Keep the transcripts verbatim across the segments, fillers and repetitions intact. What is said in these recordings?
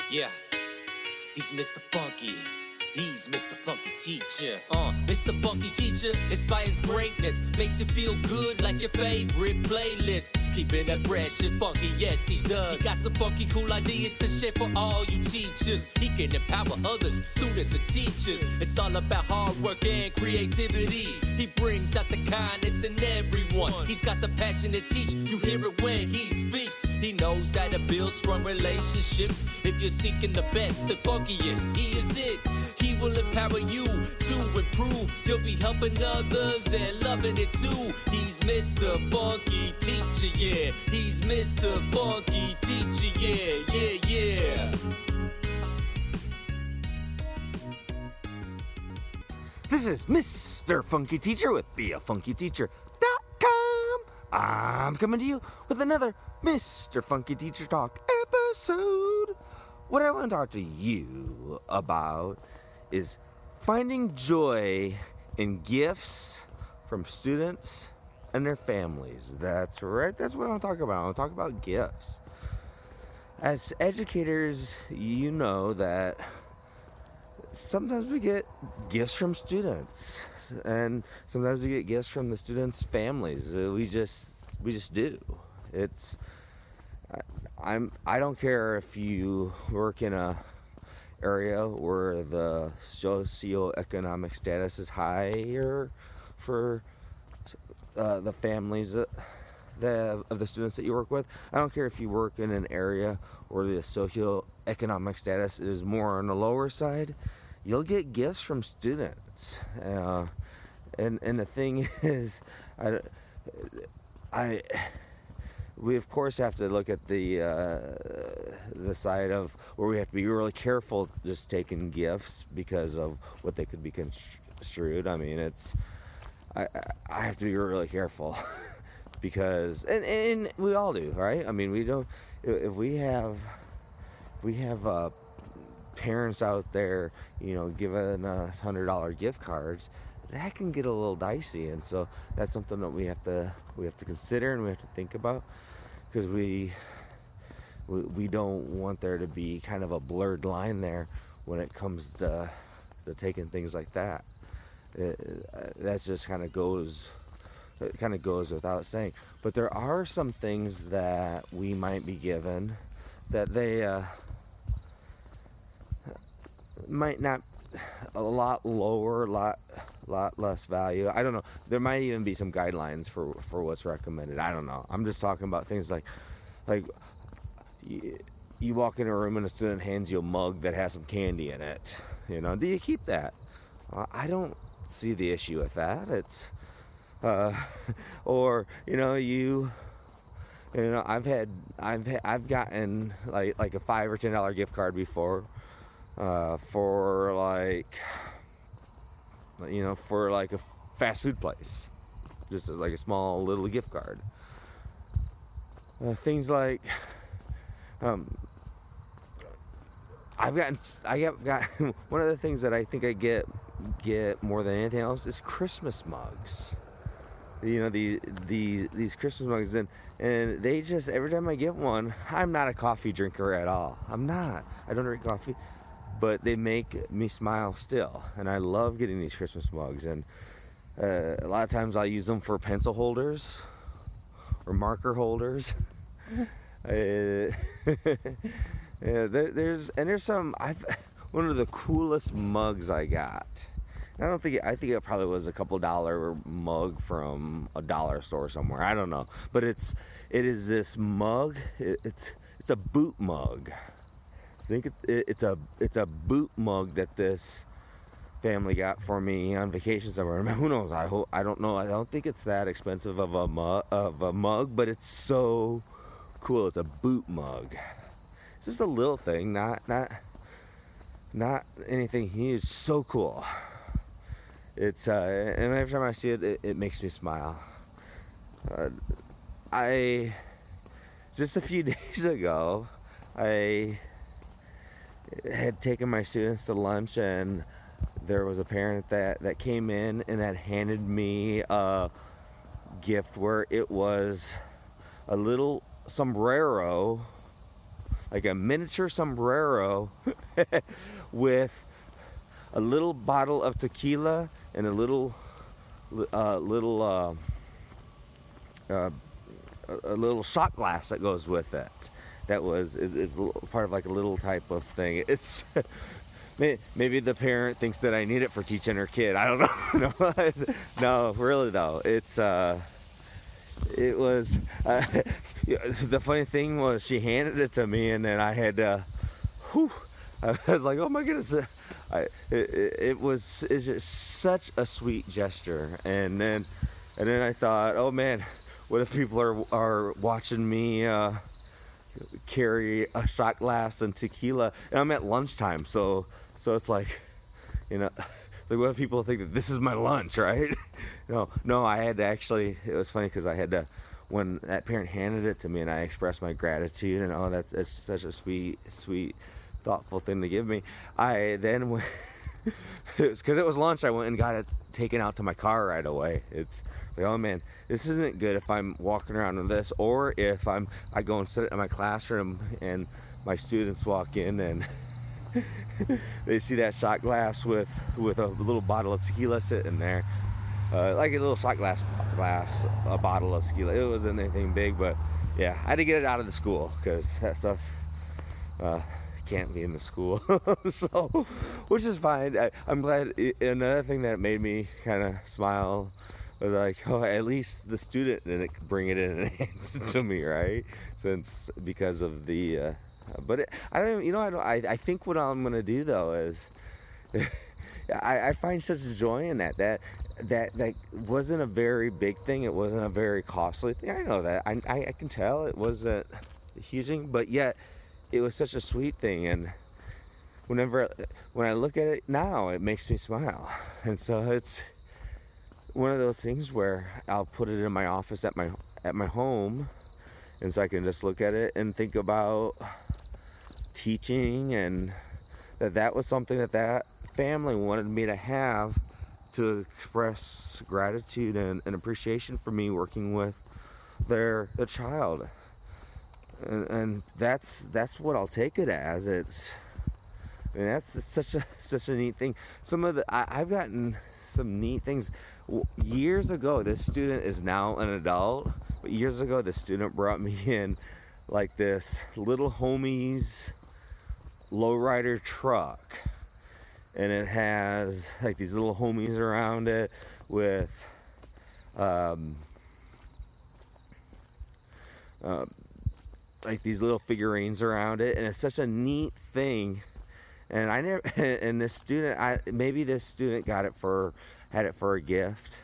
Yeah, he's Mister Funky. He's Mister Funky Teacher. Uh, Mister Funky Teacher inspires greatness, makes you feel good like your favorite playlist. Keeping it fresh and funky, yes he does. He got some funky cool ideas to share for all you teachers. He can empower others, students and teachers. It's all about hard work and creativity. He brings out the kindness in everyone. He's got the passion to teach, you hear it when he speaks. He knows how to build strong relationships. If you're seeking the best, the funkiest, he is it. He will empower you to improve. You'll be helping others and loving it too. He's Mister Funky Teacher, yeah. He's Mister Funky Teacher, yeah, yeah, yeah. This is Mister Funky Teacher with be a funky teacher dot com. I'm coming to you with another Mister Funky Teacher Talk episode. What I want to talk to you about is finding joy in gifts from students and their families. That's right, that's what I want to talk about. I want to talk about gifts. As educators, you know that sometimes we get gifts from students, and sometimes we get gifts from the students' families. We just, we just do. It's, I, I'm, I don't care if you work in a area where the socioeconomic status is higher for uh, the families that, the, of the students that you work with. I don't care if you work in an area where the socioeconomic status is more on the lower side. You'll get gifts from students, uh, and and the thing is, I, I we of course have to look at the uh, the side of where we have to be really careful just taking gifts because of what they could be construed. I mean, it's I I have to be really careful because and and we all do, right? I mean, we don't if we have if we have uh, parents out there, you know, giving us hundred dollar gift cards, that can get a little dicey, and so that's something that we have to we have to consider and we have to think about, because we, we we don't want there to be kind of a blurred line there when it comes to, to taking things like that. It, that just kind of goes it kind of goes without saying. But there are some things that we might be given that they uh, might not, a lot lower, a lot lot less value. I don't know. There might even be some guidelines for for what's recommended. I don't know. I'm just talking about things like like you, you walk in a room and a student hands you a mug that has some candy in it. You know, do you keep that? Well, I don't see the issue with that. It's uh or you know you you know I've had I've I've gotten like like a five or ten dollar gift card before. Uh, for like, you know, for like a fast food place, just as like a small little gift card. Uh, things like, um, I've gotten, I have got one of the things that I think I get get more than anything else is Christmas mugs. You know, the the these Christmas mugs, and and they just, every time I get one, I'm not a coffee drinker at all. I'm not. I don't drink coffee. But they make me smile still, and I love getting these Christmas mugs. And uh, a lot of times I'll use them for pencil holders or marker holders. uh, yeah, there, there's and there's some. I've one of the coolest mugs I got. I don't think it, I think it probably was a couple dollar mug from a dollar store somewhere. I don't know, but it's it is this mug. It, it's it's a boot mug. I think it, it, it's a it's a boot mug that this family got for me on vacation somewhere. Who knows? I hope I don't know. I don't think it's that expensive of a mug of a mug, but it's so cool. It's a boot mug. It's just a little thing, not not not anything huge. So cool. It's uh, and every time I see it, it, it makes me smile. Uh, I just a few days ago, I had taken my students to lunch, and there was a parent that that came in and that handed me a gift where it was a little sombrero like a miniature sombrero with a little bottle of tequila and a little uh, little uh, uh, a little shot glass that goes with it. That was it's part of like a little type of thing. It's maybe the parent thinks that I need it for teaching her kid. I don't know. no, no, really though. It's uh, it was. Uh, the funny thing was she handed it to me, and then I had to. Whew, I was like, oh my goodness. I, it, it was it's just such a sweet gesture, and then and then I thought, oh man, what if people are are watching me uh, carry a shot glass and tequila, and I'm at lunchtime, so so it's like, you know, like what if people think that this is my lunch, right? no, no, I had to actually. It was funny because I had to. When that parent handed it to me, and I expressed my gratitude, and oh, that's it's such a sweet, sweet. thoughtful thing to give me. I then went, because it was lunch, I went and got it taken out to my car right away. It's like, oh man, this isn't good if I'm walking around with this, or if I'm I go and sit in my classroom and my students walk in and they see that shot glass with with a little bottle of tequila sitting there, uh, like a little shot glass glass a bottle of tequila. It wasn't anything big, but yeah, I had to get it out of the school because that stuff uh, can't be in the school. So, which is fine. I, I'm glad. Another thing that made me kind of smile was like, oh, at least the student didn't bring it in and hand it to me, right? Since because of the, uh, but it, I don't even, you know, I don't. I, I think what I'm gonna do though is, I, I find such joy in that. That that that wasn't a very big thing. It wasn't a very costly thing. I know that. I I, I can tell it wasn't a huge thing, but yet. It was such a sweet thing, and whenever when I look at it now, it makes me smile. And so it's one of those things where I'll put it in my office at my at my home, and so I can just look at it and think about teaching, and that that was something that that family wanted me to have to express gratitude and, and appreciation for me working with their their child. And, and that's that's what I'll take it as. It's I mean, that's such a such a neat thing. Some of the I, I've gotten some neat things. Years ago, this student is now an adult, but years ago, this student brought me in like this little homies lowrider truck, and it has like these little homies around it with um, uh, like these little figurines around it, and it's such a neat thing. And I never and this student I maybe this student got it for had it for a gift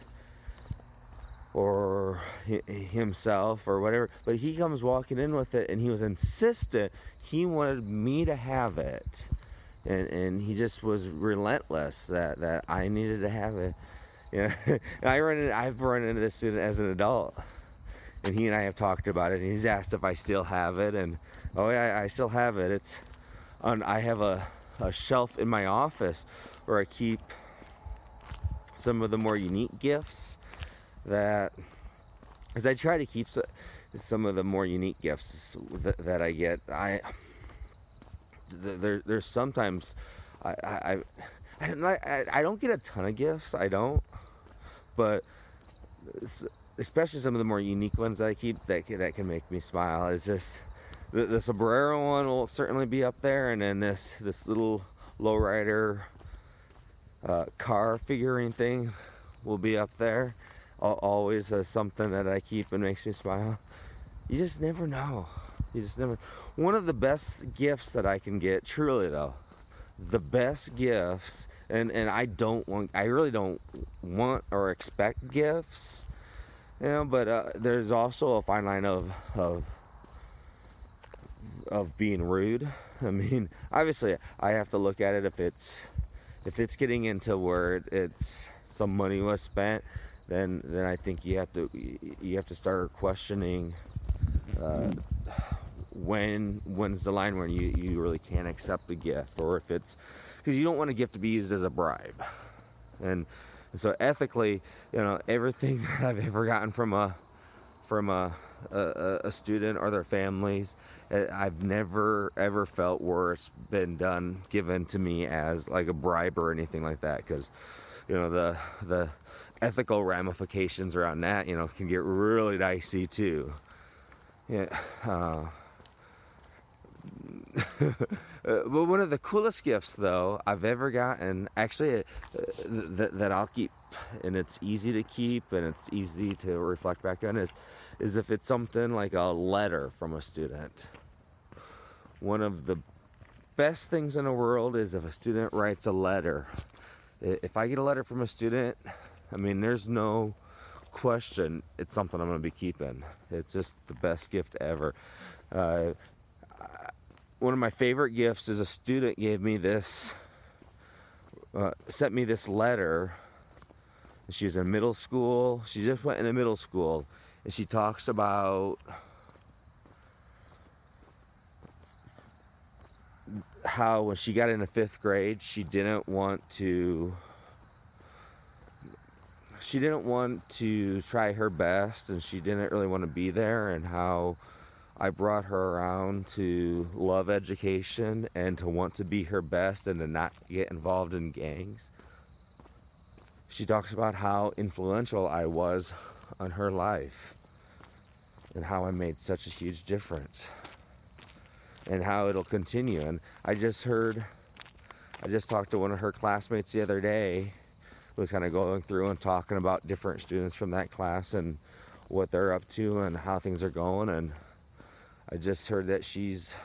or himself or whatever, but he comes walking in with it, and he was insistent he wanted me to have it, and and he just was relentless that that I needed to have it. You know, and I run in, I've run into this student as an adult, and he and I have talked about it, and he's asked if I still have it, and oh yeah, I still have it. It's on. I have a, a shelf in my office where I keep some of the more unique gifts that, as I try to keep some of the more unique gifts that, that I get. I there there's sometimes I I I don't I, I don't get a ton of gifts. I don't, but especially some of the more unique ones that I keep that can, that can make me smile. It's just the, the sombrero one will certainly be up there, and then this this little lowrider uh, car figurine thing will be up there. Always as something that I keep and makes me smile. You just never know. You just never. One of the best gifts that I can get, truly though, the best gifts, and and I don't want, I really don't want or expect gifts, you know. But uh, there's also a fine line of of of being rude. I mean, obviously, I have to look at it if it's if it's getting into where it's some money was spent. Then, then I think you have to you have to start questioning uh, when when's the line where you, you really can't accept a gift, or if it's because you don't want a gift to be used as a bribe. And, and so ethically, you know, everything that I've ever gotten from a from a a, a student or their families Uh, I've never ever felt where it's been done, given to me as like a bribe or anything like that, because you know the the ethical ramifications around that, you know, can get really dicey too. Yeah. Uh, Uh, but one of the coolest gifts, though, I've ever gotten, actually, uh, th- th- that I'll keep, and it's easy to keep, and it's easy to reflect back on, is, is if it's something like a letter from a student. One of the best things in the world is if a student writes a letter. If I get a letter from a student, I mean, there's no question, it's something I'm going to be keeping. It's just the best gift ever. Uh, One of my favorite gifts is a student gave me this, uh, sent me this letter. She's in middle school. She just went into middle school, and she talks about how when she got into fifth grade, she didn't want to. She didn't want to try her best, and she didn't really want to be there, and how I brought her around to love education and to want to be her best and to not get involved in gangs. She talks about how influential I was on her life and how I made such a huge difference and how it'll continue. And I just heard, I just talked to one of her classmates the other day, who was kind of going through and talking about different students from that class and what they're up to and how things are going. And I just heard that she's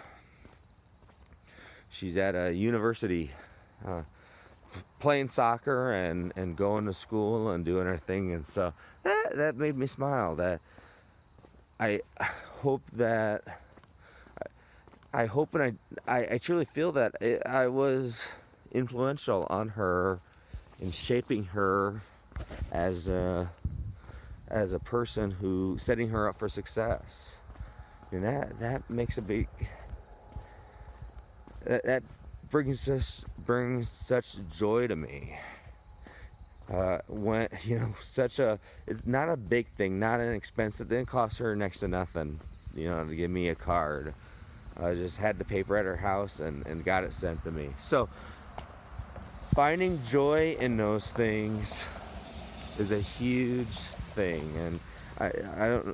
she's at a university uh, playing soccer and, and going to school and doing her thing. And so that, that made me smile. That I hope that I hope and I, I, I truly feel that it, I was influential on her in shaping her as a, as a person, who setting her up for success. And that, that makes a big, that, that brings us, brings such joy to me. Uh, when, you know, such a, it's not a big thing, not an expense. It didn't cost her next to nothing, you know, to give me a card. I just had the paper at her house and, and got it sent to me. So finding joy in those things is a huge thing. And I, I don't,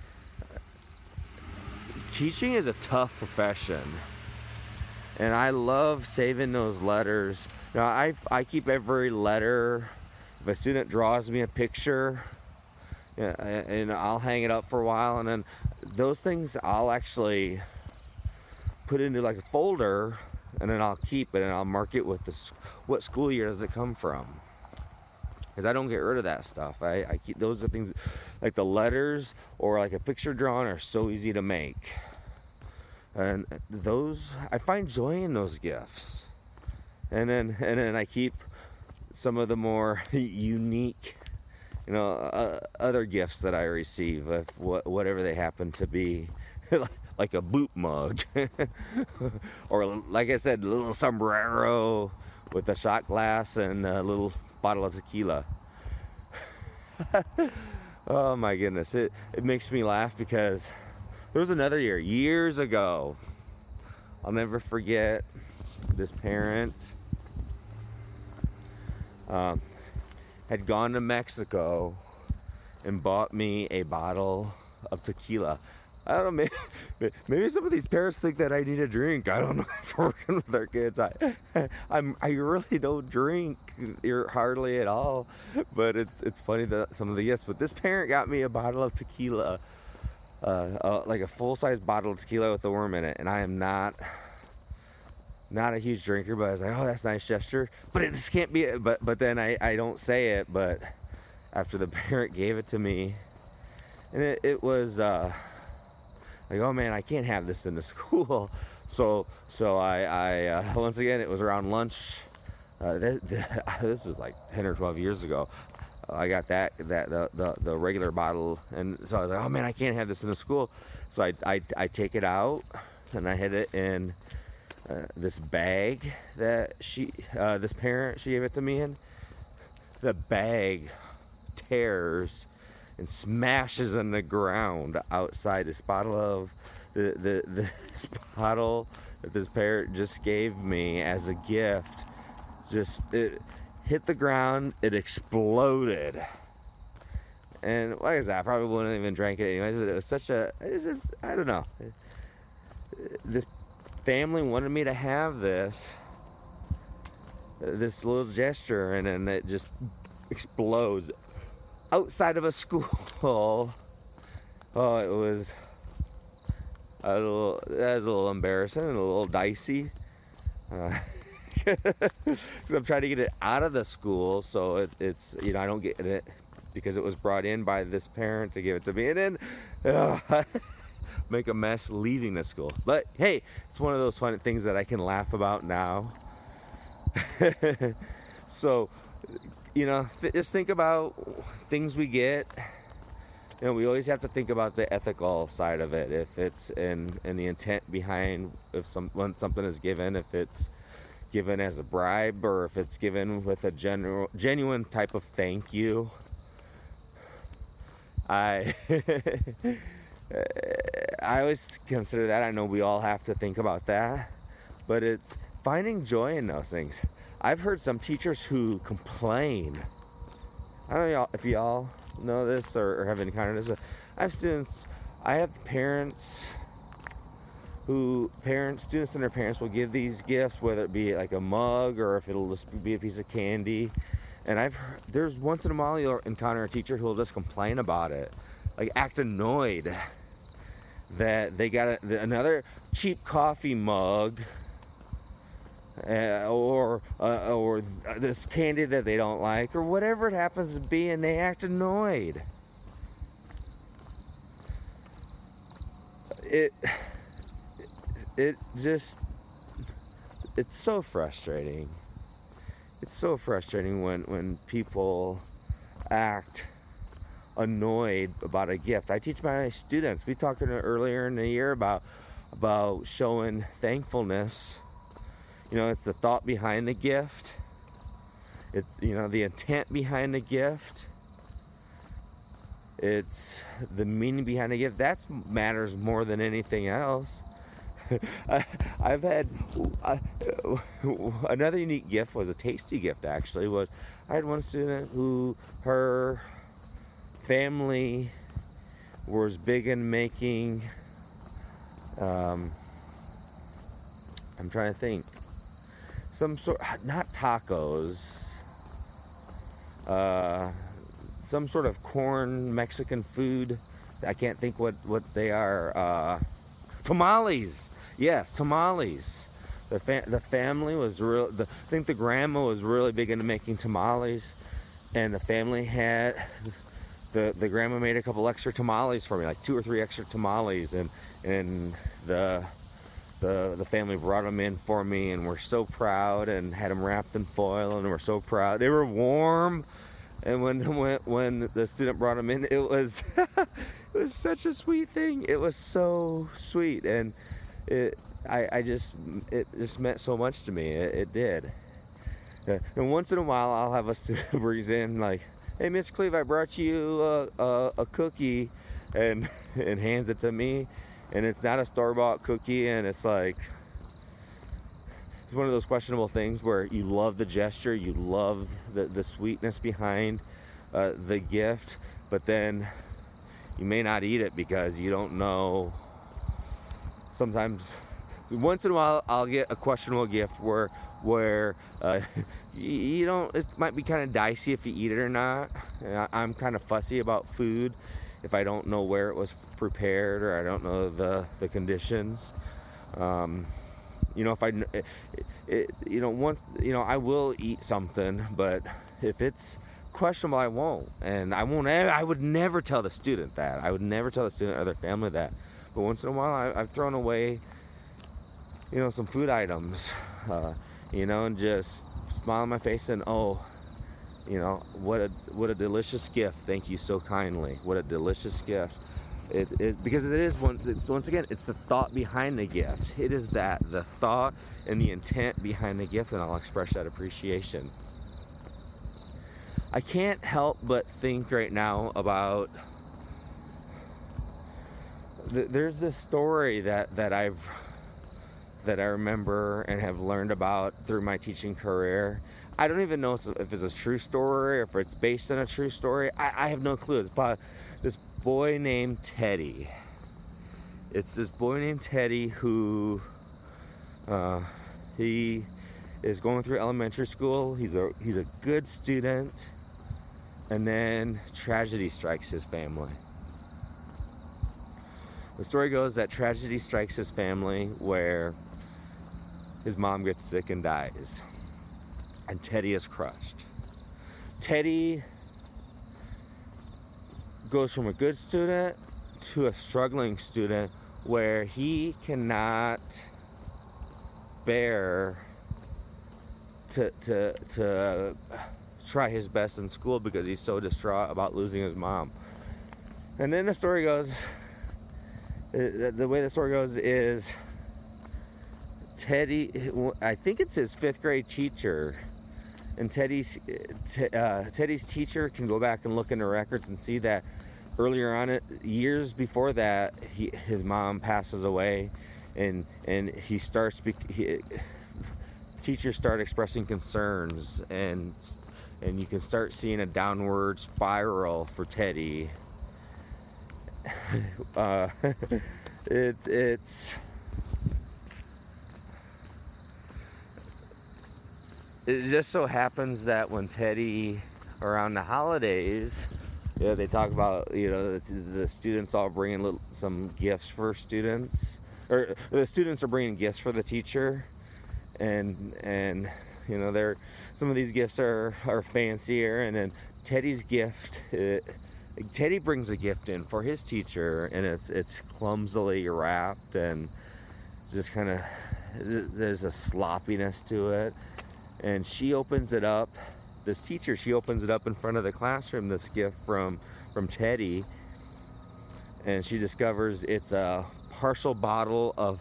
teaching is a tough profession, and I love saving those letters. Now, I, I keep every letter. If a student draws me a picture, yeah, and I'll hang it up for a while, and then those things I'll actually put into like a folder, and then I'll keep it and I'll mark it with the, what school year does it come from, because I don't get rid of that stuff. I, I keep those are things like the letters or like a picture drawn are so easy to make, and those, I find joy in those gifts. And then and then I keep some of the more unique, you know, uh, other gifts that I receive, if what, whatever they happen to be. Like a boot mug, or like I said, a little sombrero with a shot glass and a little bottle of tequila. Oh my goodness, it, it makes me laugh, because there was another year, years ago, I'll never forget, this parent um, had gone to Mexico and bought me a bottle of tequila. I don't know, maybe, maybe some of these parents think that I need a drink. I don't know. It's working with their kids. I, I'm, I really don't drink hardly at all. But it's it's funny that some of the yes. But this parent got me a bottle of tequila, uh, uh, like a full-size bottle of tequila with a worm in it. And I am not not a huge drinker, but I was like, oh, that's a nice gesture. But it just can't be. But but then I I don't say it. But after the parent gave it to me, and it it was. Uh, Like, oh man, I can't have this in the school. So, so I, I uh, once again, it was around lunch. Uh, this, this was like ten or twelve years ago. Uh, I got that, that the, the the regular bottle, and so I was like, oh man, I can't have this in the school. So I, I, I take it out, and I hid it in uh, this bag that she, uh, this parent, she gave it to me in. The bag tears and smashes on the ground outside. This bottle of the, the, this bottle that this parent just gave me as a gift, just, it hit the ground, it exploded. And like I said, I probably wouldn't even drink it anyways. It was such a, it's just, I don't know. This family wanted me to have this, this little gesture, and then it just explodes outside of a school. Oh, it was a little, that was a little embarrassing and a little dicey. Uh, I'm trying to get it out of the school, so it, it's, you know, I don't get it because it was brought in by this parent to give it to me, and then uh, make a mess leaving the school. But hey, it's one of those fun things that I can laugh about now. So, you know, th just think about things we get. You know, we always have to think about the ethical side of it. If it's in, in the intent behind, if some, when something is given, if it's given as a bribe, or if it's given with a general, genuine type of thank you. I I always consider that. I know we all have to think about that, but it's finding joy in those things. I've heard some teachers who complain. I don't know if y'all know this or, or have encountered this, but I have students, I have parents who, parents, students and their parents will give these gifts, whether it be like a mug or if it'll just be a piece of candy. And I've heard, there's once in a while you'll encounter a teacher who will just complain about it, like act annoyed that they got a, another cheap coffee mug, uh, or uh, or this candy that they don't like, or whatever it happens to be, and they act annoyed. It it just it's so frustrating. It's so frustrating when, when people act annoyed about a gift. I teach my students, we talked earlier in the year about, about showing thankfulness. You know, it's the thought behind the gift. It's, you know, the intent behind the gift. It's the meaning behind the gift. That matters more than anything else. I, I've had uh, another unique gift was a tasty gift. Actually, was I had one student who her family was big in making. Um, I'm trying to think. Some sort, not tacos. Uh, some sort of corn Mexican food. I can't think what what they are. Uh, tamales. Yes, tamales. The fa the family was real. The, I think the grandma was really big into making tamales, and the family had the the grandma made a couple extra tamales for me, like two or three extra tamales, and and the the the family brought them in for me, and we're so proud, and had them wrapped in foil, and we're so proud. They were warm, and when when when the student brought them in, it was it was such a sweet thing. It was so sweet, and it I, I just it just meant so much to me. It, it did. Uh, and once in a while I'll have a student breeze in like, hey Miss Cleve, I brought you a, a, a cookie, and and hands it to me, and it's not a store-bought cookie, and it's like, it's one of those questionable things where you love the gesture, you love the, the sweetness behind uh, the gift, but then you may not eat it because you don't know. Sometimes, once in a while, I'll get a questionable gift where, where uh, you, you don't, it might be kind of dicey if you eat it or not. I, I'm kind of fussy about food if I don't know where it was prepared, or I don't know the, the conditions. Um, you know, if I, it, it, you know, once, you know, I will eat something, but if it's questionable, I won't. And I won't, I would never tell the student that. I would never tell the student or their family that. But once in a while, I, I've thrown away, you know, some food items, uh, you know, and just smile on my face and, oh, you know, what a what a delicious gift. Thank you so kindly. What a delicious gift. It, it because it is one. It's, once again, it's the thought behind the gift. It is that the thought and the intent behind the gift, and I'll express that appreciation. I can't help but think right now about th- there's this story that, that I've that I remember and have learned about through my teaching career. I don't even know if it's a true story or if it's based on a true story. I, I have no clue. It's about this boy named Teddy. It's this boy named Teddy who uh, he is going through elementary school. He's a he's a good student, and then tragedy strikes his family. The story goes that tragedy strikes his family where his mom gets sick and dies, and Teddy is crushed. Teddy goes from a good student to a struggling student where he cannot bear to, to, to try his best in school because he's so distraught about losing his mom. And then the story goes, the way the story goes is Teddy, I think it's his fifth grade teacher, and Teddy's uh, Teddy's teacher can go back and look in the records and see that earlier on, it years before that, he, his mom passes away, and and he starts he, teachers start expressing concerns, and and you can start seeing a downward spiral for Teddy. uh, it's it's it just so happens that when Teddy, around the holidays, you know, they talk about, you know, the, the students all bringing little, some gifts for students, or the students are bringing gifts for the teacher, and and you know, they're some of these gifts are are fancier, and then Teddy's gift, it, Teddy brings a gift in for his teacher, and it's it's clumsily wrapped, and just kind of there's a sloppiness to it. And she opens it up, this teacher, she opens it up in front of the classroom, this gift from, from Teddy, and she discovers it's a partial bottle of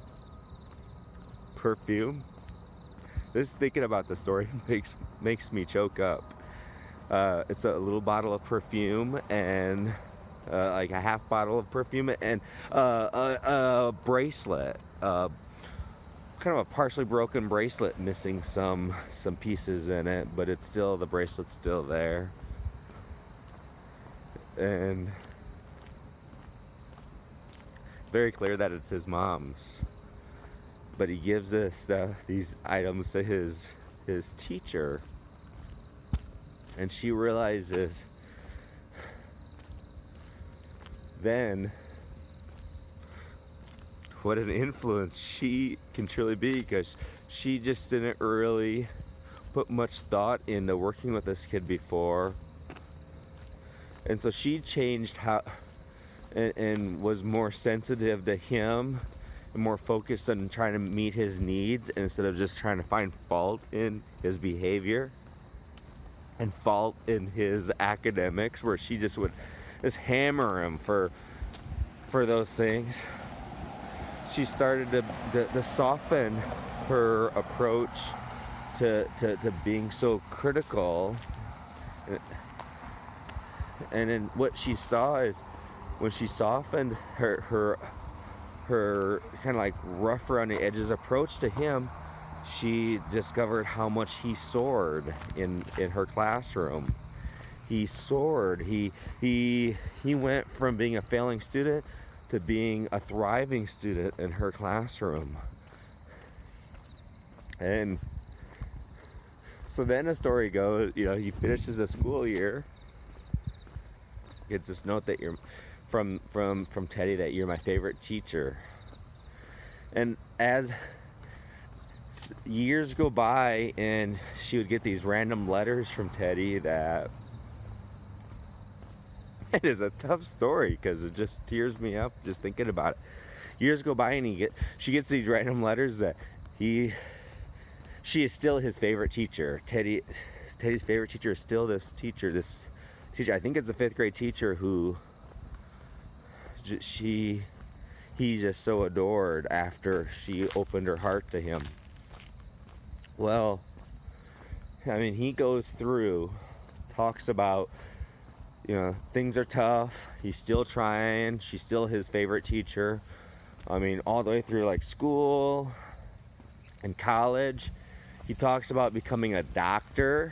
perfume. This, thinking about the story makes, makes me choke up. Uh, it's a little bottle of perfume, and uh, like a half bottle of perfume, and uh, a, a bracelet, uh, kind of a partially broken bracelet missing some some pieces in it, but it's still, the bracelet's still there. And very clear that it's his mom's, but he gives this uh, these items to his his teacher, and she realizes then what an influence she can truly be, because she just didn't really put much thought into working with this kid before, and so she changed how and, and was more sensitive to him and more focused on trying to meet his needs instead of just trying to find fault in his behavior and fault in his academics, where she just would just hammer him for for those things. She started to, to, to soften her approach to, to, to being so critical. And then what she saw is, when she softened her her her kind of like rough around the edges approach to him, she discovered how much he soared in in her classroom. He soared. He he he went from being a failing student to being a thriving student in her classroom. And so then the story goes, you know, he finishes the school year, gets this note that you're from from from Teddy, that you're my favorite teacher. And as years go by, and she would get these random letters from Teddy that it is a tough story, because it just tears me up just thinking about it. Years go by, and he get she gets these random letters that he she is still his favorite teacher. Teddy Teddy's favorite teacher is still this teacher, this teacher. I think it's a fifth grade teacher who she he just so adored after she opened her heart to him. Well, I mean, he goes through, talks about you know, things are tough. He's still trying. She's still his favorite teacher. I mean, all the way through like school and college. He talks about becoming a doctor.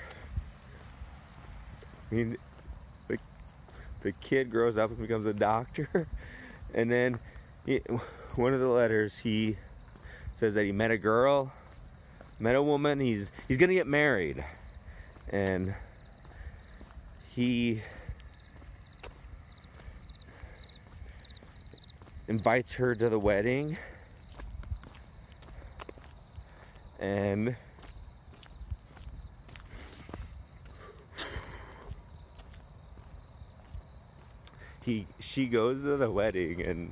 I mean, the, the kid grows up and becomes a doctor. And then he, one of the letters, he says that he met a girl, met a woman. He's he's gonna get married, and he invites her to the wedding, and he she goes to the wedding, and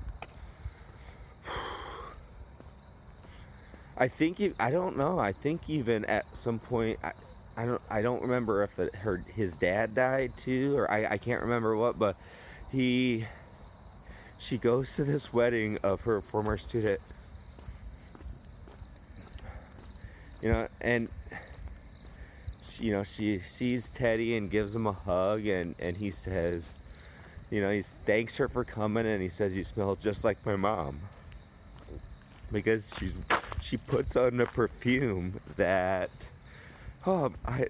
I think you, I don't know. I think even at some point, I, I don't I don't remember if the, her his dad died too, or I, I can't remember what, but he she goes to this wedding of her former student, you know, and she, you know, she sees Teddy and gives him a hug, and and he says, you know, he thanks her for coming, and he says, "You smell just like my mom," because she's she puts on a perfume that, oh, I,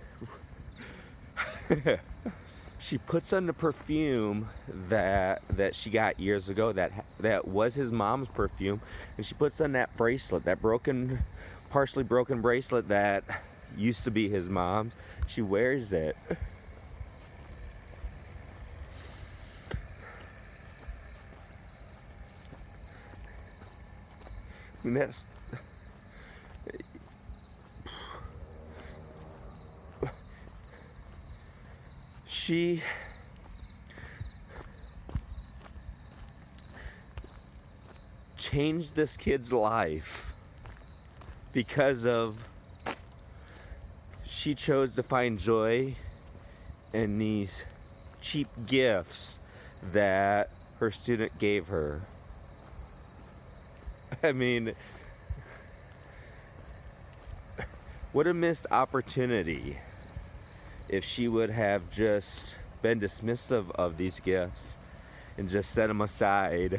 she puts on the perfume that that she got years ago, that that was his mom's perfume, and she puts on that bracelet, that broken, partially broken bracelet that used to be his mom's. She wears it. I mean, that's, she changed this kid's life because of, she chose to find joy in these cheap gifts that her student gave her. I mean, what a missed opportunity if she would have just been dismissive of these gifts and just set them aside,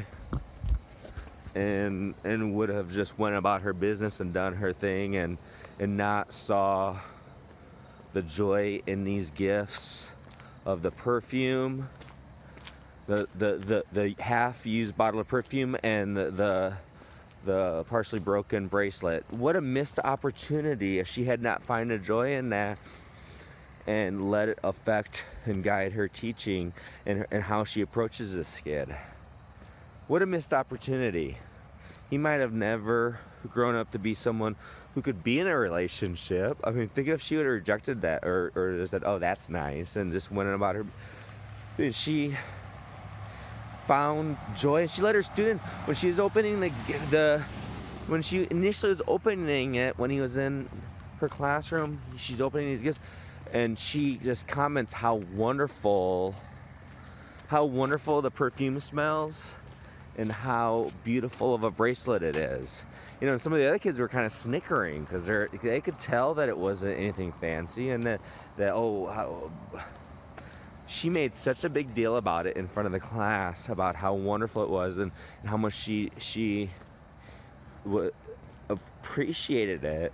and and would have just went about her business and done her thing, and and not saw the joy in these gifts of the perfume, the the the, the half-used bottle of perfume, and the, the the partially broken bracelet. What a missed opportunity if she had not found a joy in that and let it affect and guide her teaching and, and how she approaches this kid. What a missed opportunity. He might have never grown up to be someone who could be in a relationship. I mean, think if she would have rejected that, or, or said, oh, that's nice, and just went about her. She found joy. She let her students, when she was opening the, the when she initially was opening it, when he was in her classroom, she's opening these gifts, and she just comments how wonderful, how wonderful the perfume smells, and how beautiful of a bracelet it is. You know, and some of the other kids were kind of snickering because they're they could tell that it wasn't anything fancy, and that that oh. How, she made such a big deal about it in front of the class, about how wonderful it was, and, and how much she she w appreciated it.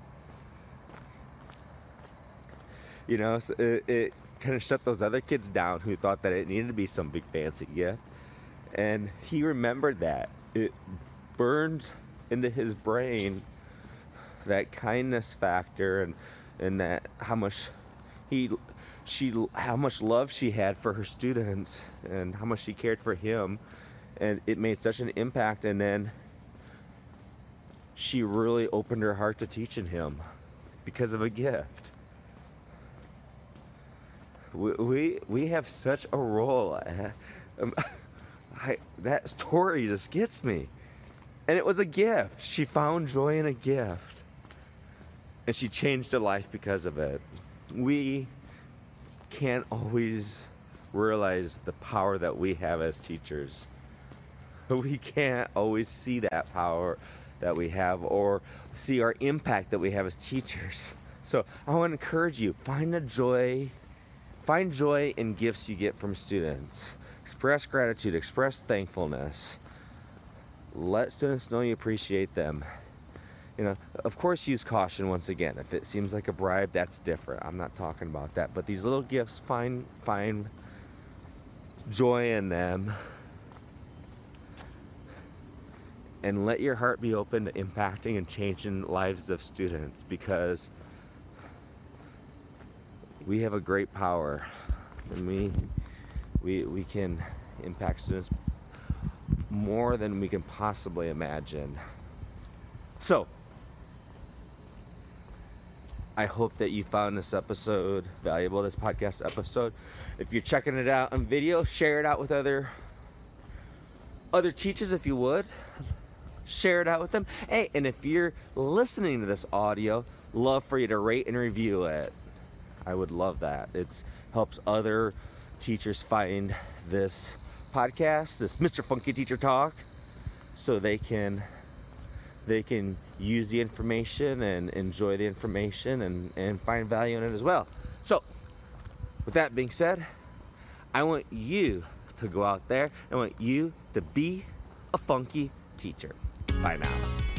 You know, so it, it kind of shut those other kids down who thought that it needed to be some big fancy gift. And he remembered that. It burned into his brain that kindness factor, and and that how much he she how much love she had for her students, and how much she cared for him, and it made such an impact. And then she really opened her heart to teaching him because of a gift. We we, we have such a role. Um, I, that story just gets me. And it was a gift. She found joy in a gift, and she changed her life because of it. We can't always realize the power that we have as teachers. We can't always see that power that we have, or see our impact that we have as teachers. So I want to encourage you, find the joy, find joy in gifts you get from students. Express gratitude, express thankfulness. Let students know you appreciate them. You know, of course, use caution once again. If it seems like a bribe, that's different. I'm not talking about that. But these little gifts, find, find joy in them. And let your heart be open to impacting and changing lives of students, because we have a great power, and we we we can impact students more than we can possibly imagine. So I hope that you found this episode valuable, this podcast episode. If you're checking it out on video, share it out with other other teachers if you would. Share it out with them. Hey, and if you're listening to this audio, love for you to rate and review it. I would love that. It helps other teachers find this podcast, this Mister Funky Teacher Talk, so they can they can use the information and enjoy the information and, and find value in it as well. So, with that being said, I want you to go out there. I want you to be a funky teacher. Bye now.